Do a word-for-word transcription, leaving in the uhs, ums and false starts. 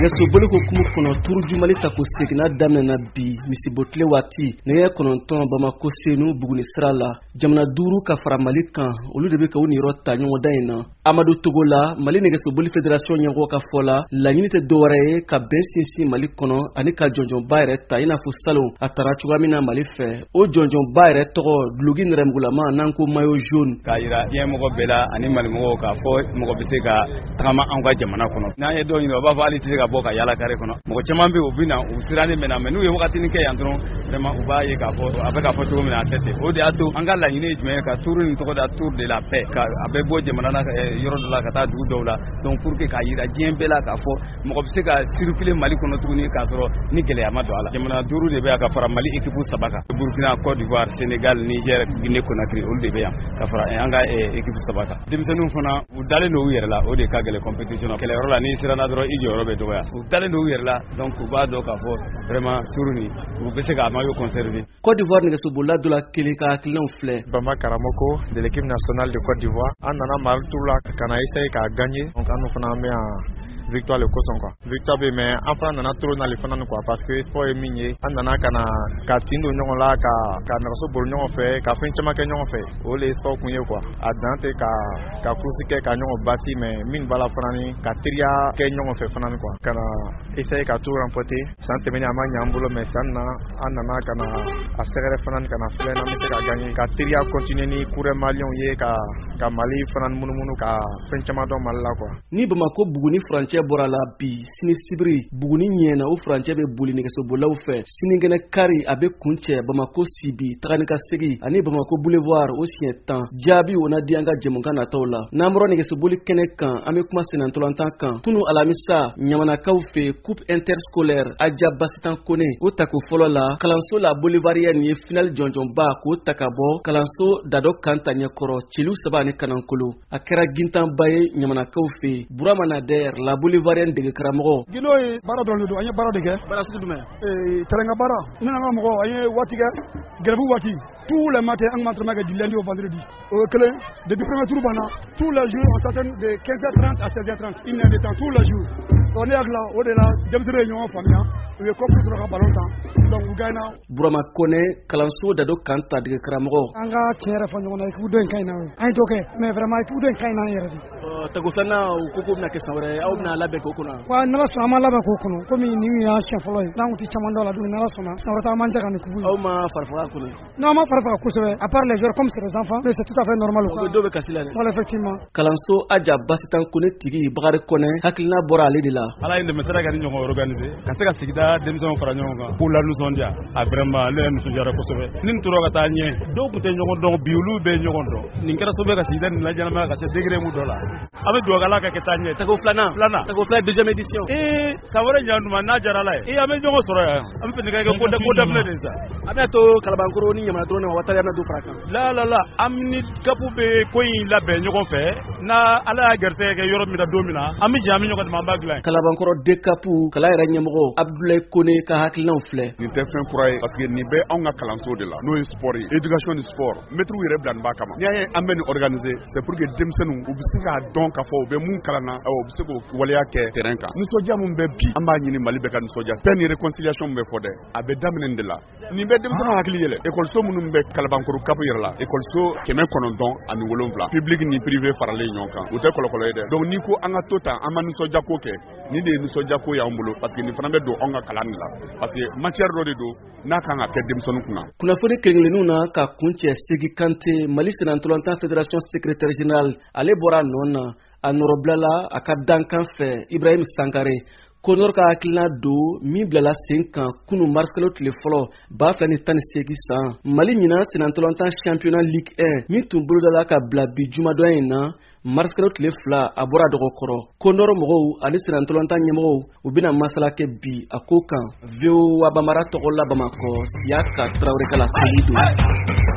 nɛgɛsoboli hukumu kɔnɔ turujumali ta ko segina daminɛna bi misibotile waati nɛgɛ kɔnɔntɔn Bamako Senu Buguni sira la jamana duuru ka fara Mali kan olu de bɛ ka u niyɔrɔ ta ɲɔgɔndan in na. Amadu Togola Mali nɛgɛsoboli fédération ɲɛmɔgɔ ka fɔ la laɲini tɛ dɔwɛrɛ ye ka bɛn sinsin Mali kɔnɔ ani ka jɔnjɔnba yɛrɛ ta i n'a fɔ salon a tara cogoya min na Mali fɛ. O jɔnjɔnba yɛrɛ tɔgɔ duloki nɛrɛmugulama n'an ko maillot jaune k'a yira diɲɛ mɔgɔ bɛɛ la ani Mali mɔgɔw k'a fɔ mɔgɔ bɛ se ka tagama an ka jamana kɔnɔ. N'an ye dɔw ɲini o b'a fɔ hali tɛ se ka bɔ ka yaala kare kɔnɔ. Mɔgɔ caman bɛ yen u bɛ na u sirannen bɛ na mais n'u ye wagatinin kɛ yan dɔrɔn vraiment u b'a ye k'a fɔ a bɛ k'a fɔ cogo min na a tɛ ten. O de y'a to an ka laɲini ye jumɛn ye ka tuuru nin tɔgɔ da tour de la paix ka a bɛ bɔ jamana na yɔrɔ dɔ la ka taa dugu dɔw la donc pour que k'a yira diɲɛ bɛɛ la k'a fɔ mɔgɔ bɛ se ka circuler Mali kɔnɔ tuguni k'a sɔrɔ ni gɛlɛya ma don a la. Jamana duuru de bɛ yan ka fara Mali équipe saba kan. Burkina, Côte d'Ivoire, Sénégal, Niger, Guinée Conakry olu de bɛ yan ka fara an ka équipe saba kan. Denmisɛnninw fana u dalen don u yɛrɛ la o de ka gɛlɛn compétition na. Kɛlɛyɔrɔ la n'i siranna dɔrɔn i jɔyɔrɔ bɛ dɔgɔya. U dalen don u yɛrɛ la donc u b'a dɔn k'a fɔ vraiment tuuru nin u bɛ se k'a maillot conserver. Côte d'Ivoire nɛgɛsobolila dɔ la kelen ka hakilinaw filɛ. Bamba Karamoko de l'équipe nationale de Côte d'Ivoire an nana Mali tour la ka na essayer k'a gagner donc an fana an bɛ yan victoire le kosɔn quoi. Victoire bɛ mais an fana nana trop n'ale fana ni quoi parce que sport ye min ye an nana ka na ka tin don ɲɔgɔn la ka ka nɛgɛso boli ɲɔgɔn fɛ ka fɛn caman kɛ ɲɔgɔn fɛ o le sport kun ye quoi. A dan tɛ ka ka course kɛ ka ɲɔgɔn bati mais min b'a la fana ni ka teriya kɛ ɲɔgɔn fɛ fana ni quoi. Ka na essayer ka tout remporter san tɛmɛnen a ma ɲɛ an bolo mais san na an nana ka na a sɛgɛrɛ fana ni ka na filɛ n'an bɛ se ka gagner ka teriya continuer ni coureur malien ye ka ka Mali fana munumunu ka fɛn caman dɔn Mali la quoi. Ni Bamako Buguni furancɛ bɔra la bi sini sibiri Buguni ɲɛna o furancɛ bɛ boli nɛgɛsobolaw fɛ sinikɛnɛ kari a bɛ kuncɛ Bamako Sibi tagani ka segi ani Bamako Boulevard o siɲɛ tan jaabi o na di an ka jɛmukan nataw la n'an bɔra nɛgɛsoboli kɛnɛ kan an bɛ kuma senatɔlantan kan tunu alamisa ɲamanakaw fɛ coupe interscolaire Aja Basitan Kone o tako fɔlɔ la kalanso la Bolivarienne ye final jɔnjɔnba k'o ta ka bɔ kalanso Dado Kanta ɲɛkɔrɔ celu saba ani kanankolo a kɛra gintanba ye ɲamanakaw fɛ Burama Nader la Bolivarienne dege karamɔgɔ. Gindo ye baara dɔrɔn de don an ye baara de kɛ. Baara sugu jumɛn? Ee terrain baara. Ne n'an ka mɔgɔw an ye waati kɛ grève waati. Tous les matins an ka entraînement kɛ du lundi au vendredi. O ye kelen depuis premier tour banna tous les jours on s'attend de quinze heures trente à seize heures trente une heure de temps tous les jours. On est là o de la denmisɛnninw ye ɲɔgɔn faamuya u ye kɔpu sɔrɔ ka ballon tan donc u gagné. Burama Kone kalanso Dado Kanta dege karamɔgɔ. An ka tiɲɛ yɛrɛ fɔ ɲɔgɔn na équipe dɔ in ka ɲi na an ye dɔ kɛ mais vraiment équipe dɔ in ka ɲi na an yɛrɛ de. Tago filanan u ko k'o bɛna kɛ san wɛrɛ aw bɛna labɛn k'o kɔnɔ. Wa n'Ala sɔnna an ma labɛn k'o kɔnɔ komi nin y'a siɲɛ fɔlɔ ye n'an kun tɛ caman dɔn a la donc n'Ala sɔnna san wɛrɛ ta an b'an jɛ ka nin kubu ye. Aw ma farifaga kɔnɔ. Non an ma farifaga kosɛbɛ à part les joueurs comme c'est les enfants mais c'est tout à fait normal quoi. Dɔw bɛ kasi la dɛ. Voilà effectivement. Kalanso Aja Basitan Kone tigi Bakari Kone hakilina bɔra ale de la. Ala ye dɛmɛ sira ka ni ɲɔgɔn organiser ka se ka sigida denmisɛnw fara ɲɔgɔn kan pour la nisɔndiya a vraiment ne yɛrɛ nisɔndiyara kosɛbɛ ni nin tora ka taa ɲɛ dɔw tun tɛ ɲɔgɔn dɔn bi olu bɛ ɲɔgɔn dɔn nin kɛra sababu ye ka sigida nin laɲɛnamaya ka se degré mun dɔ la an bɛ dugawu kɛ Ala ka kɛ taa ɲɛ. Tago filanan filanan tago filanan deuxième édition. ee san wɛrɛ ɲantuma n'a diyara Ala ye ee an bɛ ɲɔgɔn sɔrɔ yan an bɛ fɛ ka kɛ ko dafinɛ de sa a bɛna to Kalabankoro ni Ɲamana dɔrɔn wa taari an bɛna don fara kan. la la la an ni kapu bɛ ko in labɛn ɲɔgɔn fɛ n'a Ala y'a gɛrɛsɛgɛ kɛ yɔrɔ min na don min na an bɛ jɛ an bɛ ɲɔgɔn dɛmɛ an b'a dilan. Kalabankoro dekapu kala yɛrɛ ɲɛmɔgɔ Abdoulaye Kone ka hakilinaw filɛ. Nin tɛ fɛn kura ye parce que nin bɛ anw ka kalanso de la n'o ye sport ye éducation ni sport maître yɛrɛ bila nin b'a kama n'i y'a ye an bɛ nin organiser c'est pour que denmisɛnninw u bɛ se k'a dɔn k'a fɔ u bɛ mun kalan na u bɛ se k'o waleya kɛ terrain kan nisɔndiya min bɛ bi an b'a ɲini Mali bɛ ka nisɔndiya paix ni réconciliation min bɛ fɔ dɛ a bɛ daminɛ nin de la nin bɛ denmisɛnninw hakili yɛlɛ école minnu bɛ Kalabankoro Cap yɛrɛ la école kɛmɛ kɔnɔntɔn ani wolonwula public ni privé faralen ɲɔgɔn kan u tɛ kɔlɔkɔlɔ ye dɛ donc n'i ko an ka to tan an ma nisɔndiya ko kɛ nin de ye nisɔndiya ko y'an bolo parce que nin fana bɛ don anw ka kalan de la parce que matière dɔ de don n'a kan ka kɛ denmisɛnninw kunna. Kunnafoni kelen-kelenninw na ka kuncɛ Segi Kante Mali senatɔlantan fédération secrétaire général ale bɔra a nɔ na a nɔrɔbilala a ka dankan fɛ Ibrahim Sankare Konor ka hakilina don min bilala sen kan kunu mars kalo tile fɔlɔ ba fila ni tan ni seegin san Mali ɲina senatɔlantan championnat Ligue un min tun bolodala ka bila bi jumadɔnya in na mars kalo tile fila a bɔra dɔgɔkɔrɔ Konor mɔgɔw ani senatɔlantan ɲɛmɔgɔw u bɛna masala kɛ bi a ko kan V O A Bamara tɔgɔ la Bamakɔ Siyaka Traoré ka laseli don.